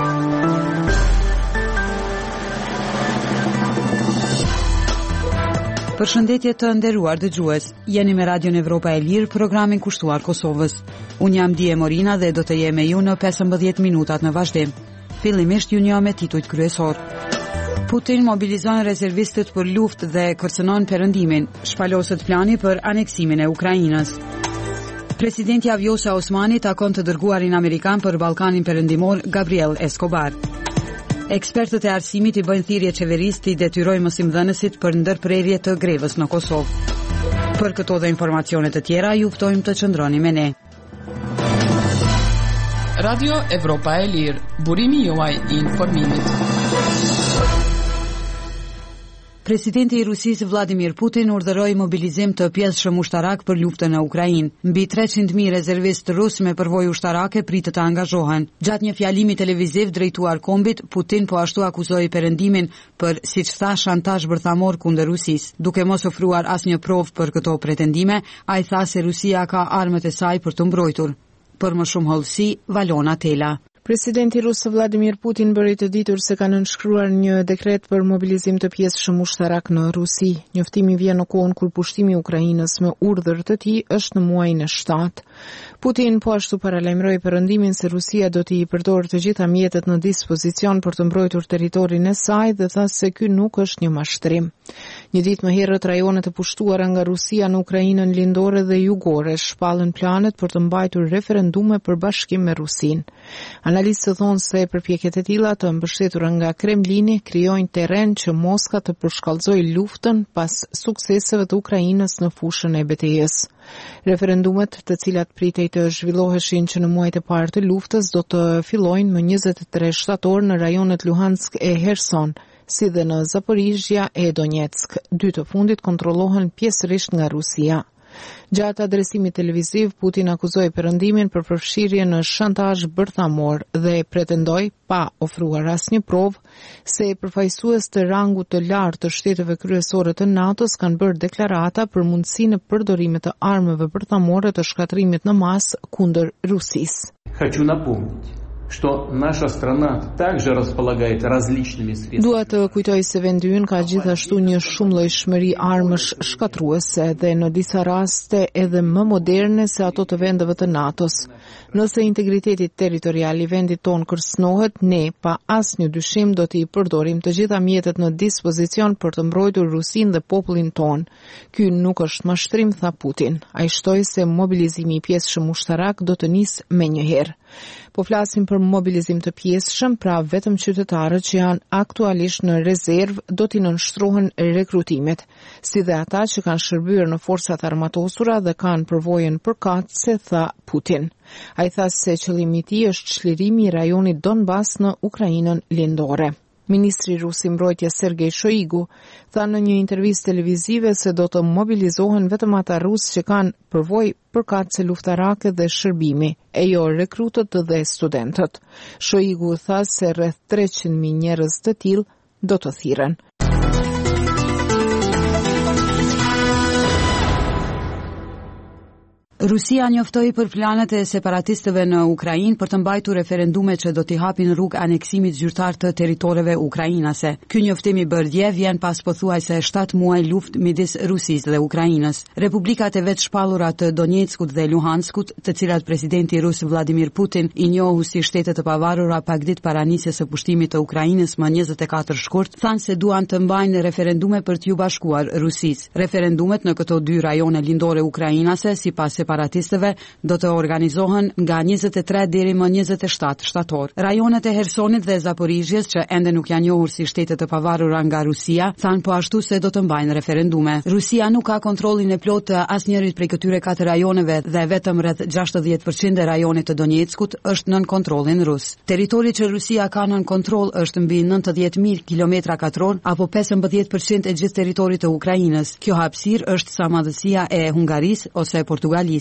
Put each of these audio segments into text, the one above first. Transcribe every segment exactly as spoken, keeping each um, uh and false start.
Përshëndetje të nderuar dëgjues. Jeni me Radion Evropa e Lirë, programin kushtuar Kosovës. Unë jam Dije Morina dhe do të jem me ju në pesëmbëdhjetë minutat në vazhdim. Fillimisht ju njoh me titujt kryesor. Putin mobilizon rezervistët për luftë dhe kërcënon perëndimin. Shpaloset plani për aneksimin e Ukrainës. Presidenti Vjosa Osmani takon të dërguarin amerikan për Ballkanin Perëndimor Gabriel Escobar. Ekspertët e arsimit i bëjnë thirrje qeverisë të detyrojë mësimdhënësit për ndërprerje të grevës në Kosovë. Për këto dhe informacione të tjera, ju ftojmë të qëndroni me ne. Radio Evropa e Lirë, burimi juaj i informimit. Presidenti i Rusisë Vladimir Putin urdhëroi mobilizim të pjesëshëm ushtarak për luftën në Ukrainë. Mbi treqind mijë rezervistë rusë me përvojë ushtarake pritet të angazhohen. Gjatë një fjalimi televiziv drejtuar kombit, Putin po ashtu akuzoi Perëndimin për, siç tha, shantazh bërthamor kundër Rusisë. Duke mos ofruar asnjë provë për këto pretendime, ai tha se Rusia ka armët e saj për të mbrojtur. Për më shumë hollësi, Valona Tela. Presidenti rusë Vladimir Putin bëri të ditur se ka nënshkruar një dekret për mobilizim të pjesëshëm ushtarak në Rusi. Njoftimi vjen në kohën kur pushtimi i Ukrainës me urdhër të tij është në muajin e shtatë. Putin po ashtu paralajmëroi perëndimin se Rusia do t'i përdorë të gjitha mjetet në dispozicion për të mbrojtur territorin e saj dhe tha se ky nuk është një mashtrim. Një ditë më herët, rajonet e pushtuara nga Rusia në Ukrainën lindore dhe jugore shpallën planet për të mbajtur referendume për bashkim me Rusinë. Analistët thonë se përpjekjet e tilla të mbështetura nga Kremlini krijojnë terren që Moska të përshkallëzojë luftën pas sukseseve të Ukrainës në fushën e betejës. Referendumet, të cilat pritej të zhvilloheshin që në muajt e parë të luftës, do të fillojnë më njëzet e tre shtator në rajonet Luhansk e Kherson, si dhe në Zaporizhia e Donetsk. Dy të fundit kontrollohen pjesërisht nga Rusia. Gjatë adresimit televiziv, Putin akuzoi Perëndimin për përfshirje në shantazh bërthamor dhe pretendoi, pa ofruar asnjë provë, se përfaqësues të rangut të lartë të shteteve kryesore të NATO-s kanë bërë deklarata për mundësinë e përdorimit të armëve bërthamore të shkatërimit në masë kundër Rusisë. Хочу напомнить, что наша страна также располагает различными средствами. Dua të kujtoj se vendi ynë ka gjithashtu një shumëllojshmëri armësh shkatruese dhe në disa raste edhe më moderne se ato të vendeve të NATO-s. Nëse integriteti territorial i vendit ton kërcënohet, ne pa asnjë dyshim do t'i përdorim të gjitha mjetet në dispozicion për të mbrojtur Rusinë dhe popullin ton. Ky nuk është mashtrim, tha Putin. Ai shtoi se mobilizimi i pjesëshëm ushtarak do të nisë menjëherë. Po flasim për mobilizim të pjesëshëm, pra vetëm qytetarët që janë aktualisht në rezervë do t'i nënshtrohen rekrutimet, si dhe ata që kanë shërbyer në forcat armatosura dhe kanë përvojën përkatëse, tha Putin. Ai tha se qëllimi i tij është çlirimi i rajonit Donbas në Ukrainën lindore. Ministri rus i mbrojtjes Sergej Shoigu tha në një intervistë televizive se do të mobilizohen vetëm ata rusë që kanë përvojë përkatëse luftarake dhe shërbimi, e jo rekrutët dhe studentët. Shoigu tha se rreth treqind mijë njerëz të tillë do të thirren. Rusia njoftoi për planet e separatistëve në Ukrainë për të mbajtur referendume që do t'i hapin rrugë aneksimit zyrtar të territoreve ukrainase. Ky njoftim i bërë dje vjen pas pothuajse shtatë muaj luftë midis Rusisë dhe Ukrainës. Republikat e vetë shpallura të Donetskut dhe Luhanskut, të cilat presidenti rus Vladimir Putin i njohu si shtete të pavarura pak ditë para nisjes së pushtimit të Ukrainës më njëzet e katër shkurt, thanë se duan të mbajnë referendume për t'ju bashkuar Rusisë. Referendumet në këto dy rajone lindore ukrainase, sipas separatistëve, do të organizohen nga njëzet e tre deri më njëzet e shtatë shtator. Rajonet e Khersonit dhe Zaporizhjes, që ende nuk janë njohur si shtete të pavarura nga Rusia, thanë po ashtu se do të mbajnë referendume. Rusia nuk ka kontrollin e plotë të asnjërit prej këtyre katër rajoneve dhe vetëm rreth gjashtëdhjetë përqind e rajonit të Donetskut është nën kontrollin rus. Territori që Rusia ka nën kontroll është mbi nëntëdhjetë mijë kilometra katror apo pesëmbëdhjetë përqind e gjithë territorit të Ukrainës. Kjo hapësirë është sa madhësia e Hungarisë ose Portugalisë.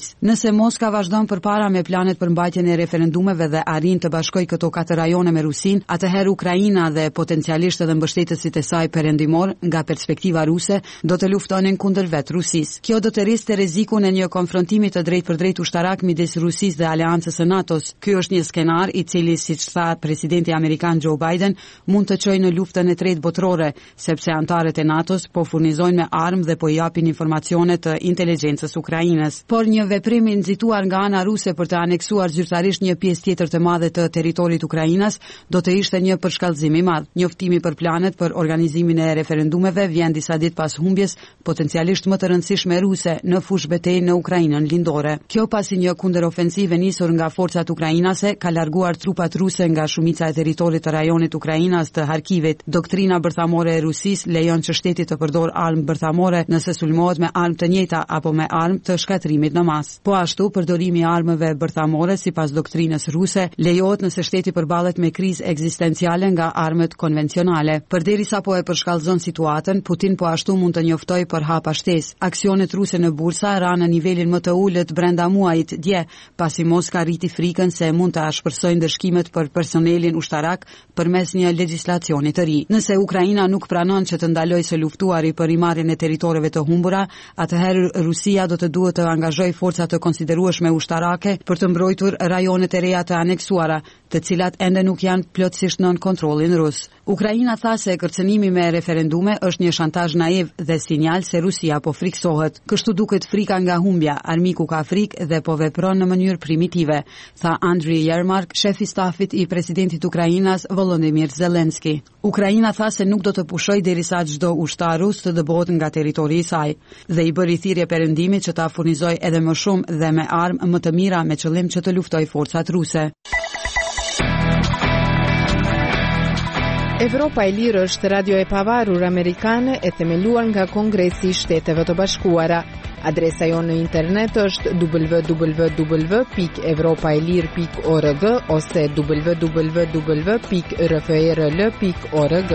Rusisë. Nëse Moska vazhdon përpara me planet për mbajtjen e referendumeve dhe arrin të bashkojë këto katër rajone me Rusinë, atëherë Ukraina dhe potencialisht edhe mbështetësit e saj perëndimor nga perspektiva ruse do të luftonin kundër vet Rusisë. Kjo do të rriste rrezikun e një konfrontimi të drejtpërdrejtë ushtarak midis Rusisë dhe Aleancës së NATO-s. Ky është një skenar i cili, siç tha presidenti amerikan Joe Biden, mund të çojë në luftën e tretë botërore, sepse antarët e NATO-s po furnizojnë me armë dhe po i japin informacione të inteligjencës Ukrainës. Por një veprim i nxituar nga ana ruse për të aneksuar zyrtarisht një pjesë tjetër të madhe të territorit Ukrainas do të ishte një përshkallëzim i madh. Njoftimi për planet për organizimin e referendumeve vjen disa ditë pas humbjes potencialisht më të rëndësishme ruse në fushë betejë në Ukrainën lindore. Kjo pasi një kundërofensive nisur nga forcat ukrainase ka larguar trupat ruse nga shumica e territorit të rajonit Ukrainas të Harkivit. Doktrina bërthamore e Rusisë lejon që shteti të përdor armë bërthamore nëse sulmohet me armë të njëjta apo me armë të shkatrimit në masë. Po ashtu, përdorimi i armëve bërthamore sipas doktrinës ruse lejohet nëse shteti përballet me krizë ekzistenciale nga armët konvencionale. Përderisa po e përshkallëzon situatën, Putin po ashtu mund të njoftojë për hapa shtesë. Aksionet ruse në bursa ranë në nivelin më të ulët brenda muajit dje, pasi Moska rriti frikën se mund të ashpërsojnë ndëshkimet për personelin ushtarak përmes një legjislacioni të ri. Nëse Ukraina nuk pranon që të ndalojë së luftuari për rimarrjen e territoreve të humbura, atëherë Rusia do të duhet të angazhojë forca të konsiderueshme ushtarake për të mbrojtur rajonet e reja të aneksuara, të cilat ende nuk janë plotësisht nën kontrollin rus. Ukraina tha se kërcënimi me referendume është një shantazh naiv dhe sinjal se Rusia po friksohet. Kështu duket frika nga humbja, armiku ka frikë dhe po vepron në mënyrë primitive, tha Andriy Yermak, shefi stafit i presidentit Ukrainas Volodymyr Zelensky. Ukraina tha se nuk do të pushojë derisa çdo ushtar rus të dëbohet nga territori i saj dhe i bëri thirrje perëndimit që ta furnizojë edhe më shumë dhe me armë më të mira me qëllim që të luftojë forcat ruse. Evropa e Lirë është radio e pavarur amerikane e themeluar nga Kongresi i Shteteve të Bashkuara. Adresa jonë në internet është w w w pikë evropaelir pikë org ose w w w pikë r f r l pikë org.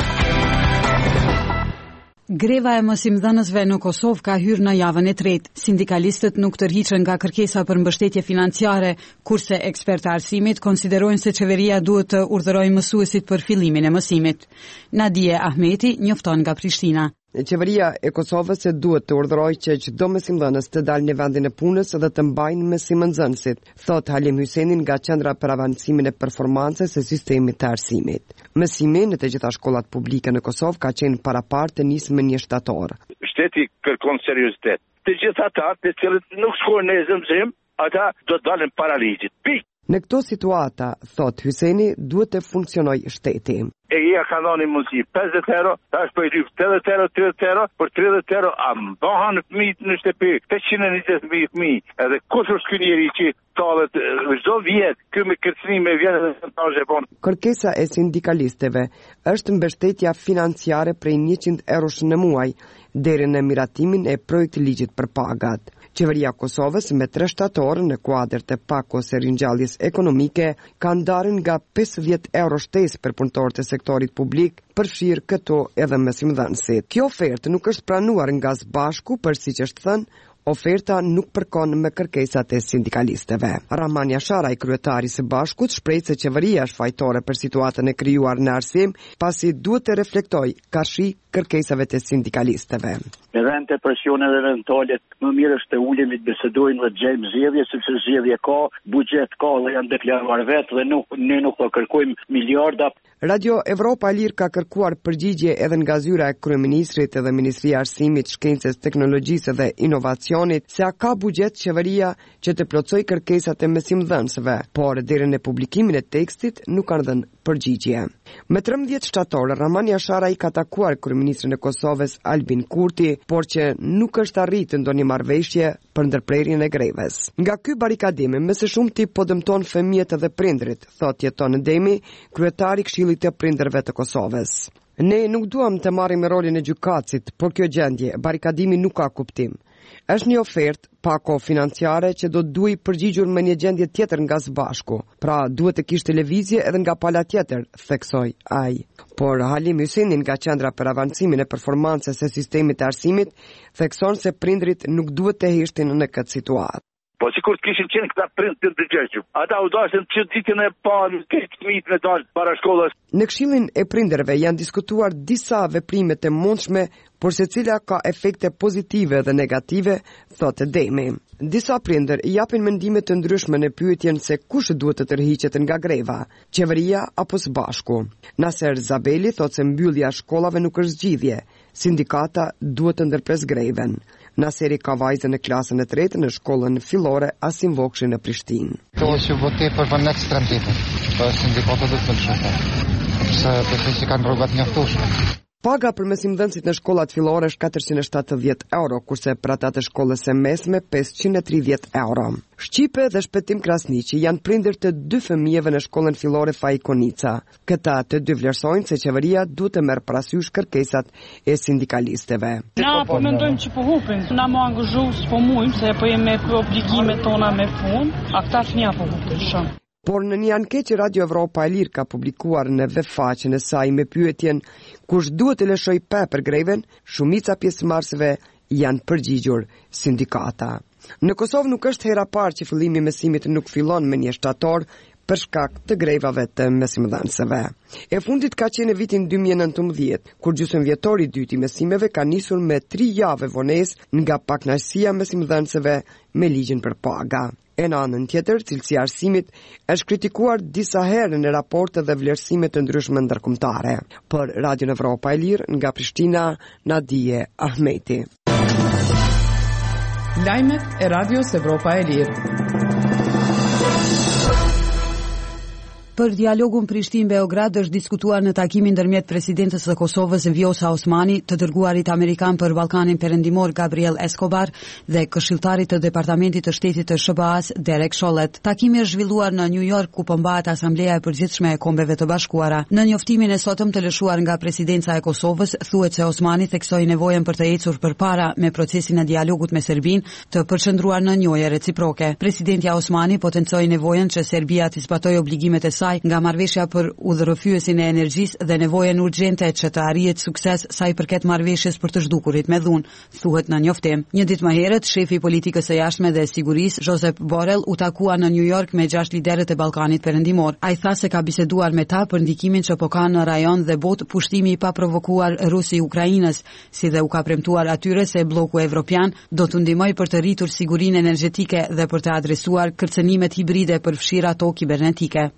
Greva e mësimdhënësve në Kosovë ka hyrë në javën e tretë. Sindikalistët nuk tërhiqen nga kërkesa për mbështetje financiare, kurse ekspertë arsimit konsiderojnë se qeveria duhet të urdhërojë mësuesit për fillimin e mësimit. Nadije Ahmeti njofton nga Prishtina. Qeveria e Kosovës se duhet të urdhërojë që çdo mësimdhënës të dalë në vendin e punës dhe të mbajnë mësimdhënësit, thot Halim Hyseni nga Qendra për Avancimin e Performancës së Sistemit të Arsimit. Mësimi në të gjitha shkollat publike në Kosovë ka qenë parapar të nisë më një shtator. Shteti kërkon seriozitet. Të gjitha ata të cilët nuk shkojnë në zemzim, ata do të dalin para ligjit. Pikë. Në këto situata, thot Hyseni, duhet të funksionojë shteti. E ia ka dhënë mundësi pesëdhjetë euro, tash po i rrit tetëdhjetë euro, tridhjetë euro, për tridhjetë euro a mbahen fëmijët në shtëpi, pesëqind e njëzet mijë fëmijë. Edhe kush është ky njeri që tallet çdo vit, ky me kërcënime vjen edhe shantazhe bon. Kërkesa e sindikalistëve është mbështetja financiare prej njëqind eurosh në muaj deri në miratimin e projektit ligjit për pagat. Qeveria Kosovës me tre shtatorë në kuadër të pakos së ringjalljes ekonomike ka ndarën nga pesëdhjetë euro shtesë për punëtorët e sektorit publik, përfshirë këto edhe mësimdhënësit. Kjo ofertë nuk është pranuar nga së bashku, për siç është thënë, oferta nuk përkon me kërkesat e sindikalistëve. Rahman Yasharaj, kryetari i së bashkut, shpreh se qeveria është fajtore për situatën e krijuar në arsim, pasi duhet të reflektojë kashi kërkesave të sindikalistëve. Me vend të presioneve eventuale, më mirë është të ulemi të bisedojmë dhe të gjejmë zgjedhje, sepse zgjedhje ka, buxhet ka dhe janë deklaruar vetë dhe nuk, ne nuk po kërkojmë miliarda. Radio Evropa e Lirë ka kërkuar përgjigje edhe nga zyra e kryeministrit edhe Ministria e Arsimit, Shkencës, Teknologjisë dhe Inovacionit se a ka buxhet qeveria që të plotësojë kërkesat e mësimdhënësve, por deri në publikimin e tekstit nuk kanë dhënë përgjigje. Me trembëdhjetë shtator, Rahman Yasharaj ka takuar kryeministrin e Kosovës Albin Kurti, por që nuk është arritur ndonjë marrëveshje për ndërprerjen e greves. Nga ky barikadim, më së shumti po dëmton fëmijët dhe prindrit, thot Jeton Demi, kryetari i Këshillit të Prindërve të Kosovës. Ne nuk duam të marrim rolin e gjykatësit, por kjo gjendje, barikadimi nuk ka kuptim. Është një ofertë pako financiare që do të duhej përgjigjur me një gjendje tjetër nga së bashku. Pra duhet të kishte lëvizje edhe nga pala tjetër, theksoi ai. Por Halim Hyseni nga Qendra për Avancimin e Performancës së Sistemit të Arsimit thekson se prindrit nuk duhet të heshtin në këtë situatë. Po sikur të kishin qenë këta prind të dëgjeshëm. Ata u dashën që ditën e parë këtë fëmijët me dalë para shkollës. Në Këshillin e Prindërve janë diskutuar disa veprime të mundshme, por secila ka efekte pozitive dhe negative, thotë Demi. Disa prindër i japin mendime të ndryshme në pyetjen se kush duhet të tërhiqet nga greva, qeveria apo së bashku. Naser Zabeli thotë se mbyllja e shkollave nuk është zgjidhje. Sindikata duhet të ndërpres greven. Naseri ka vajzën në klasën e tretë në shkollën fillore Asim Vokshi në Prishtinë. To që vote për vend ekstrem tepër. Po sindikata do të pëlqejnë. Se besoj se kanë rrogat mjaftueshme. Paga për mësimdhënësit në shkollat fillore është katërqind e shtatëdhjetë euro, kurse për ata të shkollës së mesme pesëqind e tridhjetë euro. Shqipe dhe Shpetim Krasniqi janë prindër të dy fëmijëve në shkollën fillore Fai Konica. Këta të dy vlerësojnë se qeveria duhet të merr parasysh kërkesat e sindikalistëve. Na po mendojmë që po hupim, na më angazhu s'po mujm se po jemi me obligimet tona me punë, a këta fëmijë po hupin shumë. Por në një anketë që Radio Evropa e Lirë ka publikuar në web faqen e saj me pyetjen kush duhet të lëshoj pa për greven, shumica pjesëmarrësve janë përgjigjur sindikata. Në Kosovë nuk është hera parë që fillimi i mësimit nuk fillon me një shtator për shkak të grevave të mësimdhënësve. E fundit ka qenë në vitin dy mijë e nëntëmbëdhjetë, kur gjysmëvjetori i dytë i mësimeve ka nisur me tri javë vonesë nga pakënaqësia mësimdhënësve me ligjin për paga. E në anën tjetër, cilësia e arsimit është kritikuar disa herë në raporte dhe vlerësime të ndryshme ndërkombëtare. Për Radio Evropa e Lirë, nga Prishtina, Nadije Ahmeti. Lajmet e Radios Evropa e Lirë. Për dialogun Prishtinë-Beograd është diskutuar në takimin ndërmjet presidentes së Kosovës Vjosa Osmani, të dërguarit amerikan për Ballkanin Perëndimor Gabriel Escobar dhe këshilltarit të Departamentit të Shtetit të S B A-s Derek Chollet. Takimi është zhvilluar në New York ku përmbahet Asambleja e Përgjithshme e Kombeve të Bashkuara. Në njoftimin e sotëm të lëshuar nga presidenca e Kosovës, thuhet se Osmani theksoi nevojën për të ecur përpara me procesin e dialogut me Serbinë, të përqendruar në njohje reciproke. Presidentja Osmani potencoi nevojën që Serbia të zbatojë obligimet e nga marrëveshja për udhërrofyesin e energjisë dhe nevojën urgjente që të arrihet sukses sa i përket marrëveshjes për të zhdukurit me dhunë, thuhet në njoftim. Një ditë më herët, shefi i politikës së jashtme dhe sigurisë, Josep Borrell, u takua në New York me gjashtë liderët e Ballkanit Perëndimor. Ai tha se ka biseduar me ta për ndikimin që po ka në rajon dhe botë pushtimi i paprovokuar rusi i Ukrainës, si dhe u ka premtuar atyre se bloku evropian do të ndihmojë për të rritur sigurinë energjetike dhe për të adresuar kërcënimet hibride për fshira to kibernetike.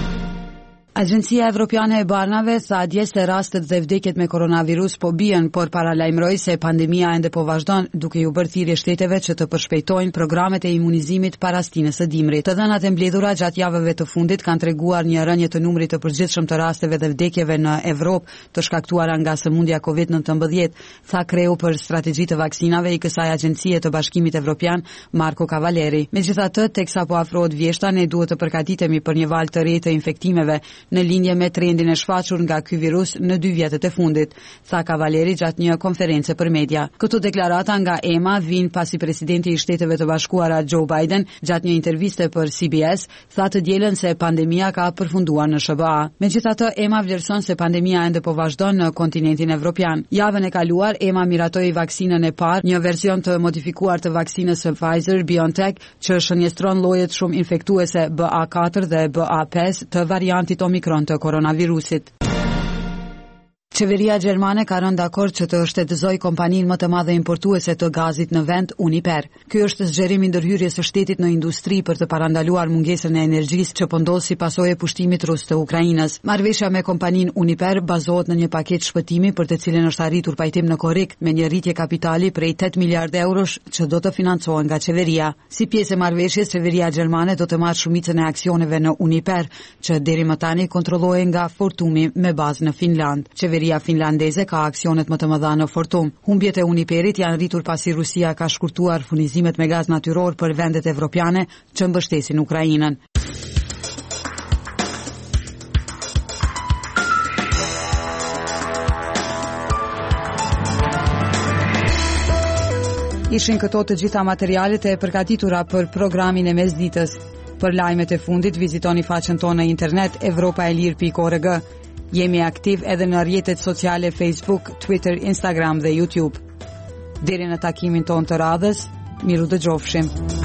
Agjencia Evropiane e Barnave tha dje se rastet dhe vdekjet me koronavirus po bien, por paralajmëroi se pandemia ende po vazhdon, duke ju bërë thirrje shteteve që të përshpejtojnë programet e imunizimit para stinës së dimrit. Të dhënat e mbledhura gjatë javëve të fundit kanë treguar një rënje të numrit të përgjithshëm të rasteve dhe vdekjeve në Evropë të shkaktuara nga sëmundja kovid nëntëmbëdhjetë, tha kreu për strategji të vaksinave i kësaj agjencie të Bashkimit Evropian, Marco Cavaleri. Megjithatë, teksa po afrohet vjeshta, ne duhet të përgatitemi për një valë të re të infektimeve, në linje me trendin e shfaqur nga ky virus në dy vjetët e fundit, tha Cavaleri gjatë një konferencë për media. Këto deklarata nga E M A vijnë pasi presidenti i Shteteve të Bashkuara Joe Biden, gjatë një interviste për C B S, tha të dielën se pandemia ka përfunduar në S B A. Megjithatë, E M A vlerëson se pandemia ende po vazhdon në kontinentin evropian. Javën e kaluar, E M A miratoi vaksinën e parë, një version të modifikuar të vaksinës së Pfizer-BioNTech, që shënjestron llojet shumë infektuese B A katër dhe B A pesë të variantit Omikron të koronavirusit. Qeveria gjermane ka rënë dakord që të shtetëzojë kompaninë më të madhe importuese të gazit në vend, Uniper. Ky është zgjerim i ndërhyrjes së shtetit në industri për të parandaluar mungesën e energjisë që po ndodh si pasojë e pushtimit rus të Ukrainës. Marrëveshja me kompaninë Uniper bazohet në një paketë shpëtimi për të cilën është arritur pajtim në korrik me një rritje kapitali prej tetë miliardë eurosh që do të financohen nga qeveria. Si pjesë e marrëveshjes, qeveria gjermane do të marrë shumicën e aksioneve në Uniper, që deri më tani kontrollohej nga Fortumi me bazë në Finland. Qeveria finlandeze ka aksionet më të mëdha në Fortum. Humbjet e Uniperit janë rritur pasi Rusia ka shkurtuar furnizimet me gaz natyror për vendet evropiane që mbështesin Ukrainën. Ishin këto të gjitha materialet e përgatitura për programin e mesditës. Për lajmet e fundit vizitoni faqen tonë në internet evropaelir pikë org. Jemi aktiv edhe në rrjetet sociale Facebook, Twitter, Instagram dhe YouTube. Deri në takimin ton të radhës, miru dëgjofshim.